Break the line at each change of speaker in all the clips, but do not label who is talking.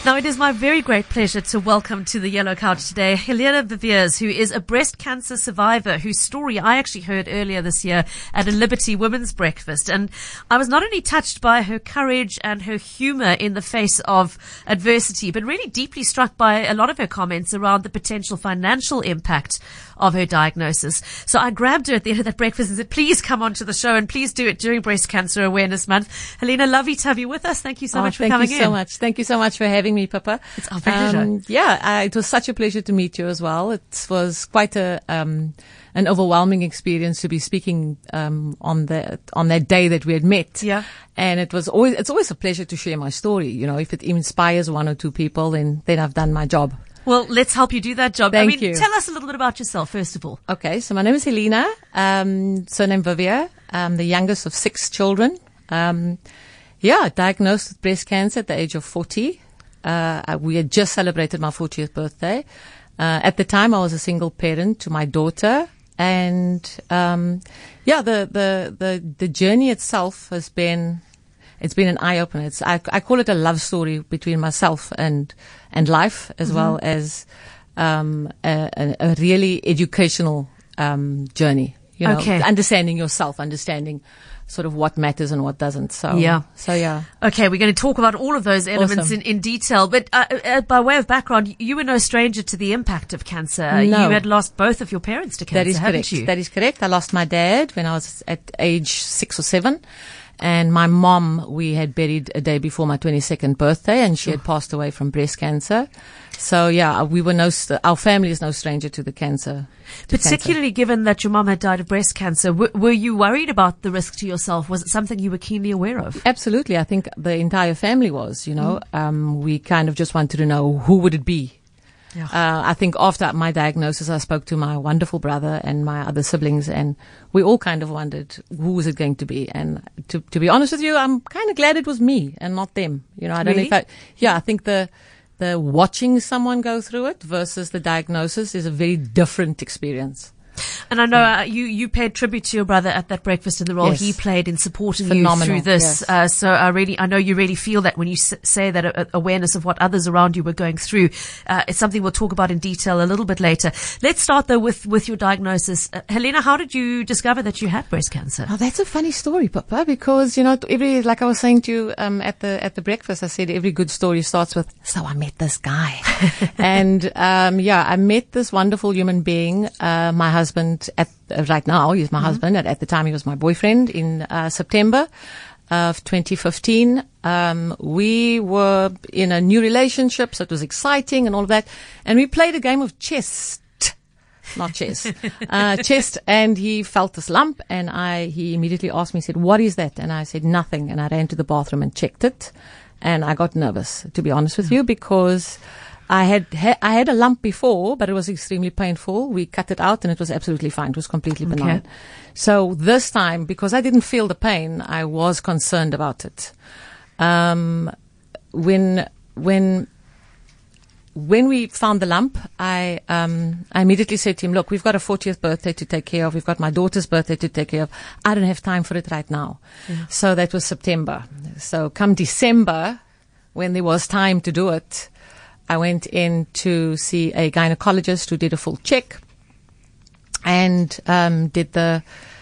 Now, it is my very great pleasure to welcome to the Yellow Couch today Helena Viviers, who is a breast cancer survivor whose story I actually heard earlier this year at a Liberty Women's Breakfast. And I was not only touched by her courage and her humor in the face of adversity, but really deeply struck by a lot of her comments around the potential financial impact of her diagnosis. So I grabbed her at the end of that breakfast and said, please come on to the show and please do it during Breast Cancer Awareness Month. Helena, lovely to have you with us. Thank you so much for coming in.
Thank you so much. Thank you so much for having me, Pippa.
It's our pleasure.
It was such a pleasure to meet you as well. It was quite an overwhelming experience to be speaking on that day that we had met.
Yeah.
And it's always a pleasure to share my story. You know, if it inspires one or two people, then I've done my job.
Well, let's help you do that job.
Thank you.
Tell us a little bit about yourself, first of all.
Okay, so my name is Helena, surname Vivier. I'm the youngest of 6 children. Diagnosed with breast cancer at the age of 40. We had just celebrated my 40th birthday. At the time, I was a single parent to my daughter. And, the journey itself it's been an eye-opener. I call it a love story between myself and life, as well as a really educational journey. You know, understanding yourself, understanding sort of what matters and what doesn't. So yeah.
Okay, we're going to talk about all of those elements in detail. But by way of background, you were no stranger to the impact of cancer.
No.
You had lost both of your parents to cancer,
That is correct.
You?
That is correct. I lost my dad when I was at age 6 or 7. And my mom, we had buried a day before my 22nd birthday, and she had passed away from breast cancer. So our family is no stranger to the cancer.
Particularly given that your mom had died of breast cancer, were you worried about the risk to yourself? Was it something you were keenly aware of?
Absolutely. I think the entire family was, we kind of just wanted to know who would it be. Yeah. I think after my diagnosis, I spoke to my wonderful brother and my other siblings, and we all kind of wondered who was it going to be. And to be honest with you, I'm kind of glad it was me and not them. You know, I don't know if I think the watching someone go through it versus the diagnosis is a very different experience.
And I know you paid tribute to your brother at that breakfast in the role he played in supporting you through this.
Yes.
So I know you really feel that when you say that awareness of what others around you were going through. It's something we'll talk about in detail a little bit later. Let's start though with your diagnosis. Helena, how did you discover that you had breast cancer?
Oh, that's a funny story, Papa, because, like I was saying to you, at the breakfast, I said every good story starts with, so I met this guy. And, I met this wonderful human being, my husband right now, he's my husband. At the time, he was my boyfriend in September of 2015. We were in a new relationship, so it was exciting and all of that. And we played a game of chess. Not chess. Chess. And he felt this lump, and he immediately asked me, he said, what is that? And I said, nothing. And I ran to the bathroom and checked it. And I got nervous, to be honest with you, because I had a lump before, but it was extremely painful. We cut it out and it was absolutely fine. It was completely benign. So this time, because I didn't feel the pain, I was concerned about it. When we found the lump, I immediately said to him, look, we've got a 40th birthday to take care of. We've got my daughter's birthday to take care of. I don't have time for it right now. Yeah. So that was September. So come December, when there was time to do it, I went in to see a gynecologist who did a full check and did the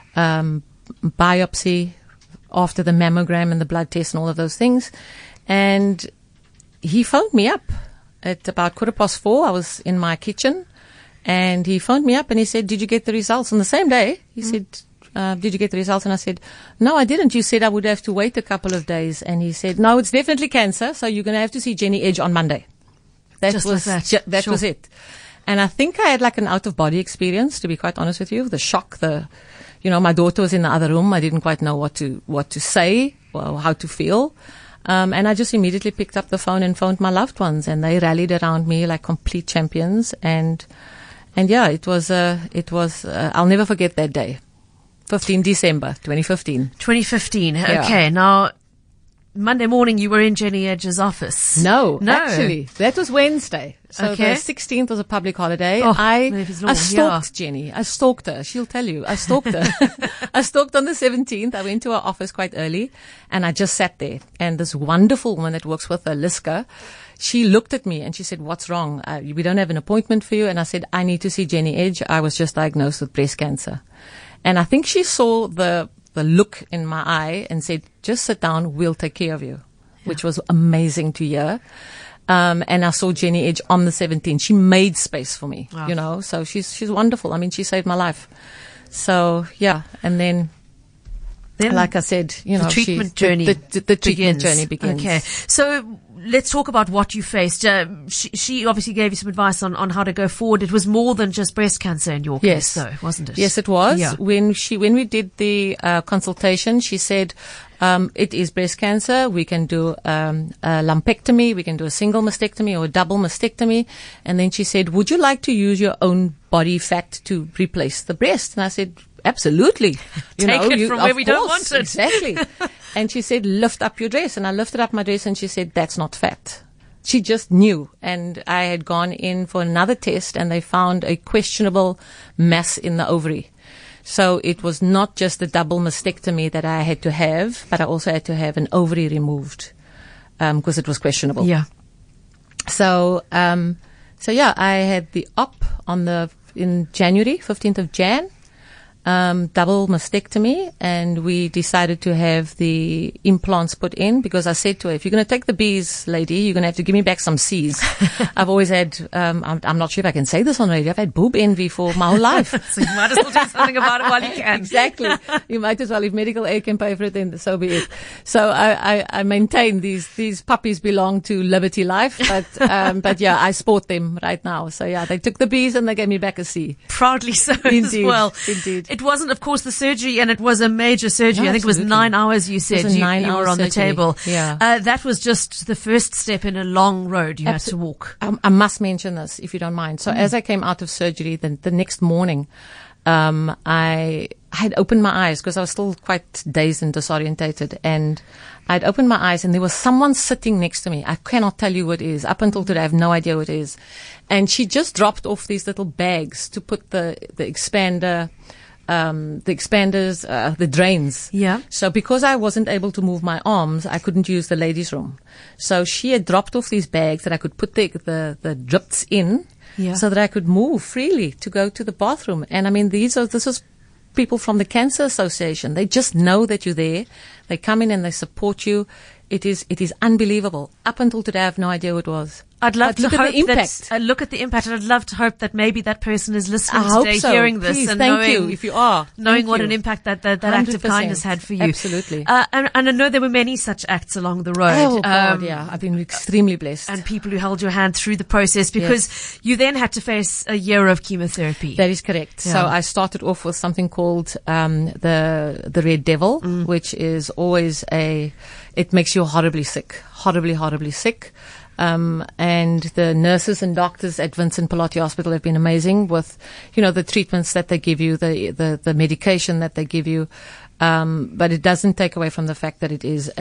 biopsy after the mammogram and the blood test and all of those things. And he phoned me up at about 4:15. I was in my kitchen, and he phoned me up and he said, did you get the results? On the same day, he said, did you get the results? And I said, no, I didn't. You said I would have to wait a couple of days. And he said, no, it's definitely cancer, so you're going to have to see Jenny Edge on Monday. That was it. And I think I had like an out-of-body experience, to be quite honest with you. The shock, my daughter was in the other room. I didn't quite know what to say or how to feel. And I just immediately picked up the phone and phoned my loved ones, and they rallied around me like complete champions. And it was, I'll never forget that day. 15 December, 2015.
2015.
Yeah.
Okay. Now, Monday morning you were in Jenny Edge's office.
No, actually, that was Wednesday. So
Okay.
the 16th was a public holiday.
Oh,
I
Murphy's Law,
stalked Jenny. I stalked her. She'll tell you. I stalked her. I stalked on the 17th. I went to her office quite early and I just sat there. And this wonderful woman that works with her, Liska, she looked at me and she said, "What's wrong? We don't have an appointment for you." And I said, "I need to see Jenny Edge. I was just diagnosed with breast cancer." And I think she saw the look in my eye and said, "Just sit down. We'll take care of you," which was amazing to hear. And I saw Jenny Edge on the 17th. She made space for me,
Wow.
you know, so she's wonderful. I mean, she saved my life. So yeah. And then like I said, you know,
the treatment journey
the treatment journey begins.
Okay. So let's talk about what you faced. She obviously gave you some advice on how to go forward. It was more than just breast cancer in your case, though, wasn't it?
Yes, it was.
Yeah.
When we did the consultation, she said, it is breast cancer. We can do a lumpectomy. We can do a single mastectomy or a double mastectomy. And then she said, "Would you like to use your own body fat to replace the breast?" And I said, "Absolutely."
Take it from where we don't
course,
want it.
Exactly. And she said, "Lift up your dress." And I lifted up my dress and she said, "That's not fat." She just knew. And I had gone in for another test and they found a questionable mass in the ovary. So it was not just the double mastectomy that I had to have, but I also had to have an ovary removed, because it was questionable.
Yeah.
So yeah, I had the op in January, 15th of Jan, double mastectomy, and we decided to have the implants put in because I said to her, "If you're going to take the B's, lady, you're going to have to give me back some C's." I've always had, I'm not sure if I can say this on radio, I've had boob envy for my whole life.
So you might as well do something about it while you can.
Exactly. You might as well, if medical aid can pay for it, then so be it. So I maintain these puppies belong to Liberty Life, but yeah, I sport them right now. So yeah, they took the B's and they gave me back a C.
Proudly so as
Indeed,
well.
indeed.
It wasn't, of course, the surgery, and it was a major surgery.
No,
I think it was
absolutely.
9 hours, you said.
was a
You
9-hour
were on the
surgery.
table.
Yeah.
That was just the first step in a long road you had to walk.
I must mention this, if you don't mind. So as I came out of surgery, the next morning, I had opened my eyes because I was still quite dazed and disorientated, and I'd opened my eyes and there was someone sitting next to me. I cannot tell you who it is. Up until today, I have no idea who it is. And she just dropped off these little bags to put the expander, the expanders, the drains.
Yeah.
So because I wasn't able to move my arms, I couldn't use the ladies' room. So she had dropped off these bags that I could put the drips in.
Yeah.
So that I could move freely to go to the bathroom. And I mean, this was people from the Cancer Association. They just know that you're there. They come in and they support you. It is unbelievable. Up until today, I have no idea who it was.
I'd love
But
to
look at
hope
the impact.
that, look at the impact, and I'd love to hope that maybe that person is listening
I hope
today,
so.
hearing this,
Please,
and
thank
knowing,
you if you are.
knowing
Thank
what
you.
an impact that act of
100%.
kindness had for you.
Absolutely.
And I know there were many such acts along the road.
Oh God, yeah. I've been extremely blessed.
And people who held your hand through the process, because you then had to face a year of chemotherapy.
That is correct.
Yeah.
So I started off with something called the Red Devil, which is always it makes you horribly sick, horribly sick. And the nurses and doctors at Vincent Pallotti Hospital have been amazing with, the treatments that they give you, the medication that they give you. But it doesn't take away from the fact that it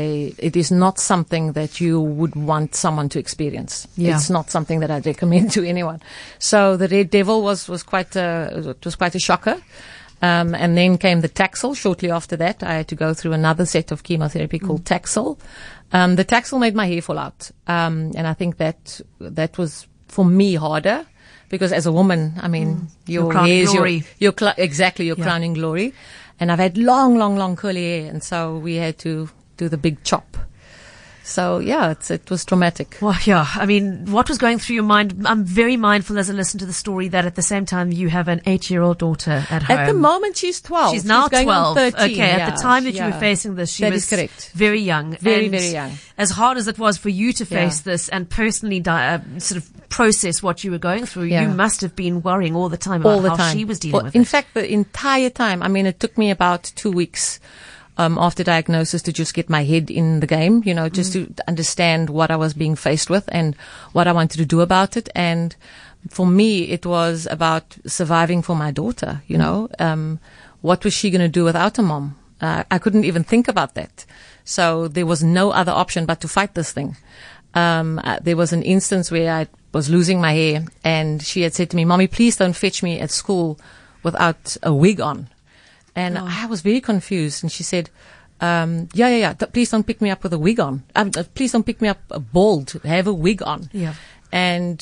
is not something that you would want someone to experience.
Yeah.
It's not something that I'd recommend to anyone. So the Red Devil was quite a shocker. And then came the Taxol. Shortly after that, I had to go through another set of chemotherapy called Taxol. The Taxol made my hair fall out. And I think that was for me harder because as a woman, I mean, your
crowning
hair is
glory.
your crowning glory. And I've had long curly hair. And so we had to do the big chop. So yeah, it was traumatic.
Well, yeah. I mean, what was going through your mind? I'm very mindful as I listen to the story that at the same time you have an 8-year-old daughter at home.
At the moment, she's 12.
She's now
going
12.
on 13.
Okay, at the time that you
yeah.
were facing this, she
That
was
is correct.
very young.
Very,
And
very young.
As hard as it was for you to face
Yeah.
this and personally sort of process what you were going through,
Yeah.
you must have been worrying all the time
all
about
the
how
time.
she was dealing with
In
it.
fact, the entire time, I mean, it took me about 2 weeks after diagnosis to just get my head in the game, just to understand what I was being faced with and what I wanted to do about it. And for me, it was about surviving for my daughter, what was she going to do without a mom? I couldn't even think about that. So there was no other option but to fight this thing. There was an instance where I was losing my hair, and she had said to me, "Mommy, please don't fetch me at school without a wig on." And I was very confused. And she said, please don't pick me up with a wig on. Please don't pick me up bald. Have a wig on.
Yeah.
And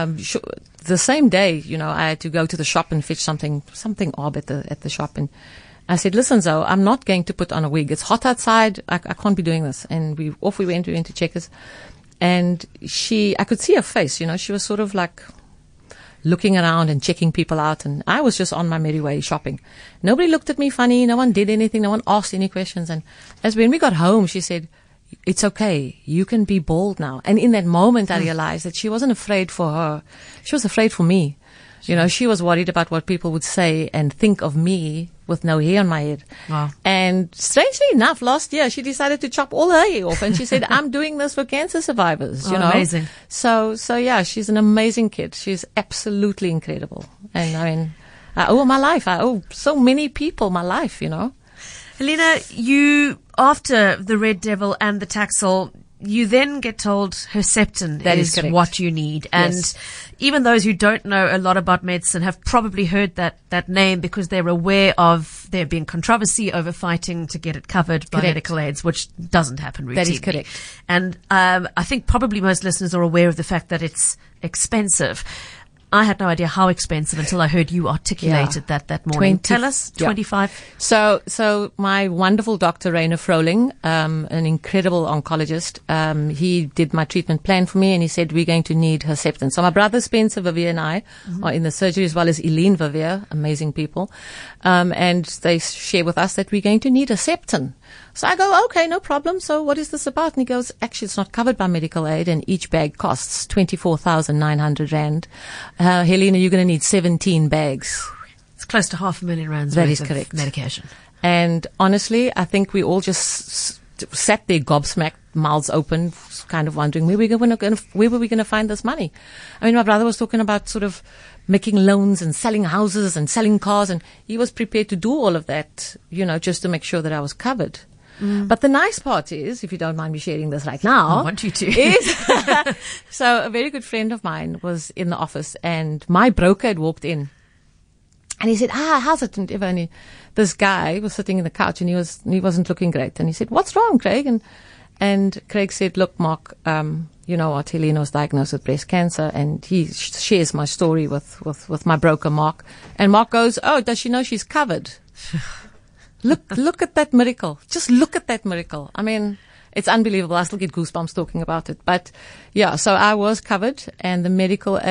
the same day, I had to go to the shop and fetch something odd at the shop. And I said, "Listen, Zoe, I'm not going to put on a wig. It's hot outside. I can't be doing this." And we went to Checkers. And I could see her face, she was sort of like looking around and checking people out. And I was just on my merry way shopping. Nobody looked at me funny. No one did anything. No one asked any questions. And when we got home, she said, "It's okay. You can be bald now." And in that moment, I realized that she wasn't afraid for her. She was afraid for me. She was worried about what people would say and think of me with no hair on my head.
Wow.
And strangely enough, last year, she decided to chop all her hair off. And she said, "I'm doing this for cancer survivors."
Amazing.
So yeah, she's an amazing kid. She's absolutely incredible. And I owe her my life. I owe so many people my life,
Helena, you, after the Red Devil and the Taxol, you then get told Herceptin is what you need. And
yes.
Even those who don't know a lot about medicine have probably heard that name because they're aware of there being controversy over fighting to get it covered by medical aids, which doesn't happen routinely.
That is correct.
And I think probably most listeners are aware of the fact that it's expensive. I had no idea how expensive until I heard you articulate it that morning. Tell us, 25.
So my wonderful doctor, Rainer Froling, an incredible oncologist, he did my treatment plan for me, and he said, "We're going to need Herceptin." So my brother Spencer Verveer and I are in the surgery, as well as Eileen Verveer, amazing people. And they share with us that we're going to need Herceptin. So I go, "Okay, no problem. So what is this about?" And he goes, "Actually, it's not covered by medical aid, and each bag costs 24,900 Rand. Helena, you're going to need 17 bags.
It's close to R500,000
That
worth
is
of
correct.
medication.
And honestly, I think we all just sat there gobsmacked, mouths open, kind of wondering where were we going to find this money. I mean, my brother was talking about sort of making loans and selling houses and selling cars, and he was prepared to do all of that, just to make sure that I was covered. But the nice part is, if you don't mind me sharing this right now,
I want you to.
So a very good friend of mine was in the office, and my broker had walked in, and he said, "How's it?" And this guy was sitting in the couch, and he wasn't looking great. And he said, "What's wrong, Craig?" And Craig said, "Look, Mark, you know what? Helena was diagnosed with breast cancer," and he shares my story with my broker, Mark. And Mark goes, "Oh, does she know she's covered?" Look at that miracle. Just look at that miracle. I mean, it's unbelievable. I still get goosebumps talking about it. But yeah, so I was covered, and the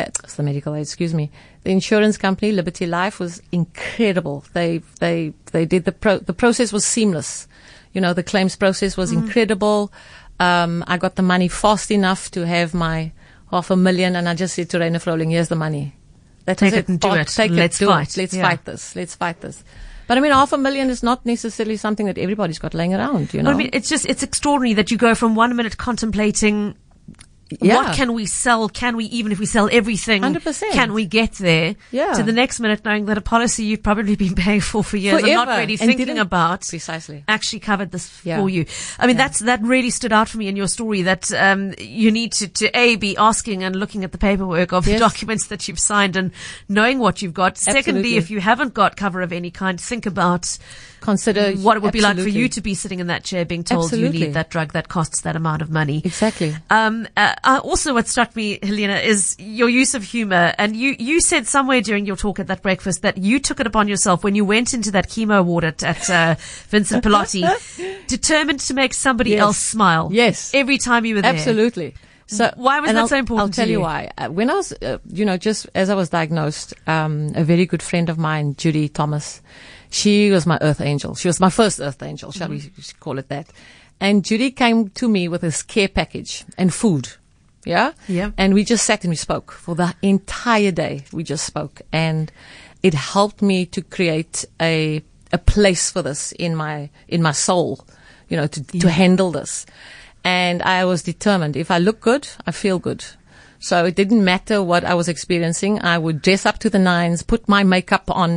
insurance company, Liberty Life, was incredible. They did the process was seamless. The claims process was incredible. I got the money fast enough to have my $500,000, and I just said to Rainer Froling, "Here's the money.
Take it and do it. Let's fight.
Let's fight this." But I mean, $500,000 is not necessarily something that everybody's got laying around,
Well, I mean, it's extraordinary that you go from 1 minute contemplating what can we sell? Can we, even if we sell everything,
100%.
Can we get there?
Yeah.
To the next minute knowing that a policy you've probably been paying for years and not really thinking about
precisely
actually covered this for you. I mean, that really stood out for me in your story, that you need to be asking and looking at the paperwork of the documents that you've signed and knowing what you've got.
Absolutely.
Secondly, if you haven't got cover of any kind, consider what it would be like for you to be sitting in that chair being told you need that drug that costs that amount of money.
Exactly.
Also, what struck me, Helena, is your use of humor. And you said somewhere during your talk at that breakfast that you took it upon yourself when you went into that chemo ward at Vincent Pallotti, determined to make somebody else smile.
Yes.
Every time you were there.
Absolutely. So
why was that so important to you?
I'll tell you why. When I was, just as I was diagnosed, a very good friend of mine, Judy Thomas, she was my earth angel. She was my first earth angel, shall we call it that. And Judy came to me with this care package and food. Yeah?
Yeah.
And we just sat and we spoke for the entire day. We just spoke. And it helped me to create a place for this in my soul, to handle this. And I was determined. If I look good, I feel good. So it didn't matter what I was experiencing. I would dress up to the nines, put my makeup on,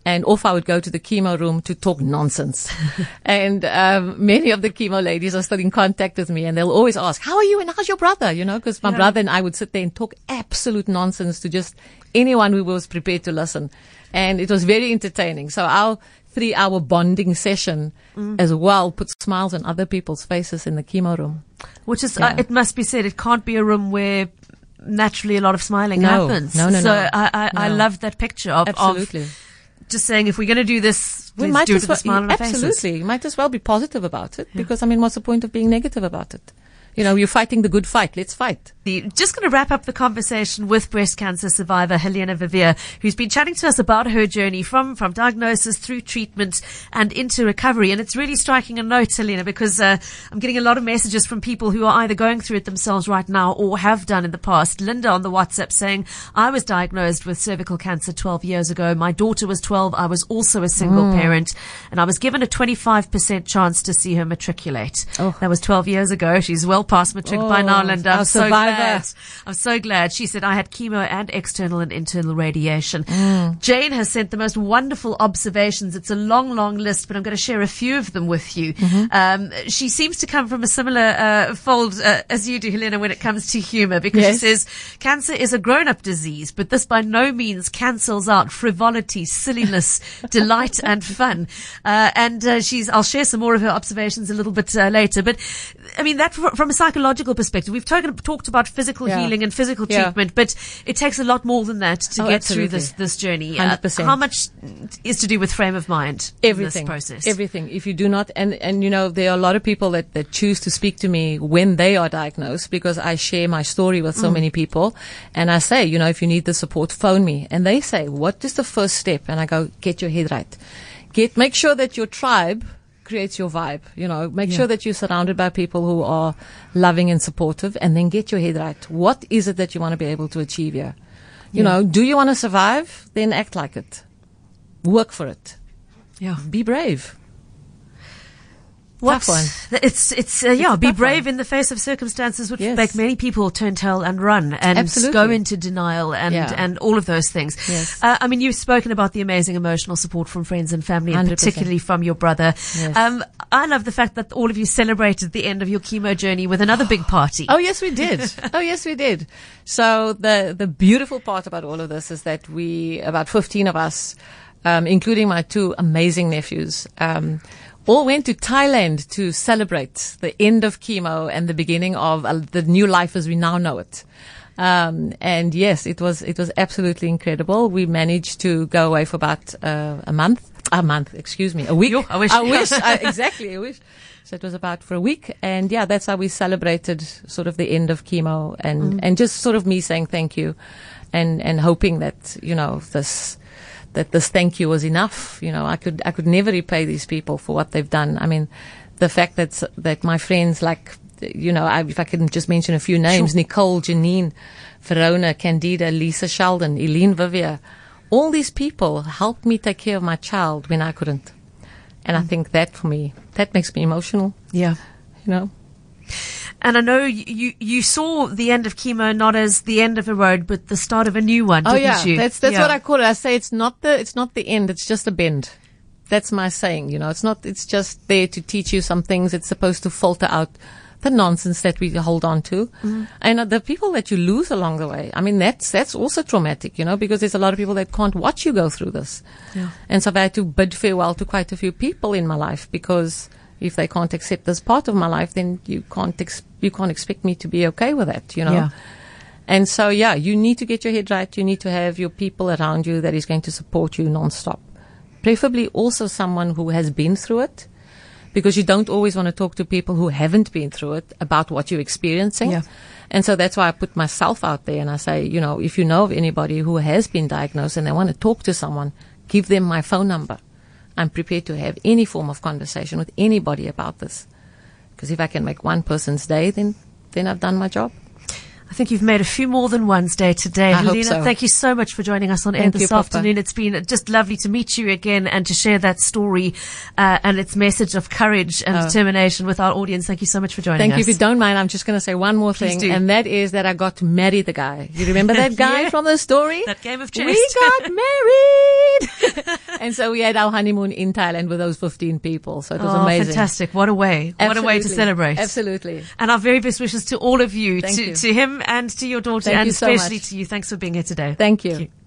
And off I would go to the chemo room to talk nonsense. And many of the chemo ladies are still in contact with me, and they'll always ask, how are you and how's your brother? You know, because my brother and I would sit there and talk absolute nonsense to just anyone who was prepared to listen. And it was very entertaining. So our 3-hour bonding session as well put smiles on other people's faces in the chemo room.
Which is, it must be said, it can't be a room where naturally a lot of smiling happens.
No.
I love that picture of just saying, if we're going to do this, we might do it with a smile on our faces.
Absolutely. You might as well be positive about it, because, I mean, what's the point of being negative about it? You know, you're fighting the good fight. Let's fight.
Just going to wrap up the conversation with breast cancer survivor Helena Vivier, who's been chatting to us about her journey from diagnosis through treatment and into recovery. And it's really striking a note, Helena, because I'm getting a lot of messages from people who are either going through it themselves right now or have done in the past. Linda on the WhatsApp saying, I was diagnosed with cervical cancer 12 years ago. My daughter was 12. I was also a single parent, and I was given a 25% chance to see her matriculate. That was 12 years ago. She's well past matric by now, Linda. I'm so glad. I'm so glad. She said, I had chemo and external and internal radiation. Jane has sent the most wonderful observations. It's a long, long list, but I'm going to share a few of them with you. She seems to come from a similar fold as you do, Helena, when it comes to humor, because she says, cancer is a grown-up disease, but this by no means cancels out frivolity, silliness, delight, and fun. I'll share some more of her observations a little bit later. But I mean, that from a psychological perspective, we've talked about physical healing and physical treatment, but it takes a lot more than that to get through this journey.
100%.
How much is to do with frame of mind in this process?
Everything. If you do not, and you know, there are a lot of people that choose to speak to me when they are diagnosed, because I share my story with so many people, and I say, you know, if you need the support, phone me. And they say, what is the first step? And I go, get your head right. Make sure that your tribe creates your vibe, you know, make sure that you're surrounded by people who are loving and supportive, and then get your head right. What is it that you want to be able to achieve here? You know, do you want to survive? Then act like it. Work for it. Yeah. Be brave. Tough one.
Be brave in the face of circumstances which make many people turn tail and run and go into denial and all of those things.
Yes.
I mean, you've spoken about the amazing emotional support from friends and family, and
100%.
particularly from your brother. Yes. I love the fact that all of you celebrated the end of your chemo journey with another big party.
Oh, yes, we did. So the beautiful part about all of this is that about 15 of us, including my 2 amazing nephews, all went to Thailand to celebrate the end of chemo and the beginning of the new life as we now know it. And yes, it was absolutely incredible. We managed to go away for about a week.
I wish.
Exactly, I wish. So it was about for a week. And yeah, that's how we celebrated sort of the end of chemo, and just sort of me saying thank you and hoping that, you know, this thank you was enough. You know, I could never repay these people for what they've done. I mean, the fact that my friends, like, you know, if I can just mention a few names, sure. Nicole, Janine, Verona, Candida, Lisa Sheldon, Eileen Vivier, all these people helped me take care of my child when I couldn't. And I think that for me, that makes me emotional.
Yeah.
You know?
And I know you saw the end of chemo not as the end of a road, but the start of a new one, didn't you?
That's what I call it. I say it's not the end, it's just a bend. That's my saying, you know. It's just there to teach you some things. It's supposed to filter out the nonsense that we hold on to. Mm-hmm. And the people that you lose along the way, I mean, that's also traumatic, you know, because there's a lot of people that can't watch you go through this. Yeah. And so I've had to bid farewell to quite a few people in my life, because if they can't accept this part of my life, then you can't expect me to be okay with that, you know. Yeah. And so, you need to get your head right. You need to have your people around you that is going to support you nonstop. Preferably also someone who has been through it, because you don't always want to talk to people who haven't been through it about what you're experiencing. Yeah. And so that's why I put myself out there and I say, you know, if you know of anybody who has been diagnosed and they want to talk to someone, give them my phone number. I'm prepared to have any form of conversation with anybody about this. Because if I can make one person's day, then I've done my job.
I think you've made a few more than one's day today.
I hope
Helena,
so.
thank you so much for joining us on air
Thank
this
you, Papa.
afternoon. It's been just lovely to meet you again and to share that story and its message of courage and determination with our audience. Thank you so much for joining
Thank
us.
you. If you don't mind, I'm just going to say one more
Please
thing,
do.
and that is that I got to marry the guy. You remember that guy
Yeah.
from the story?
That game of chess.
We got married. And so we had our honeymoon in Thailand with those 15 people. So it was amazing.
Fantastic. What a way. What a way to
Absolutely.
celebrate.
Absolutely.
And our very best wishes to all of you,
Thank you.
to him and to your daughter,
Thank
and
you so
especially
much.
to you. Thanks for being here today.
Thank you.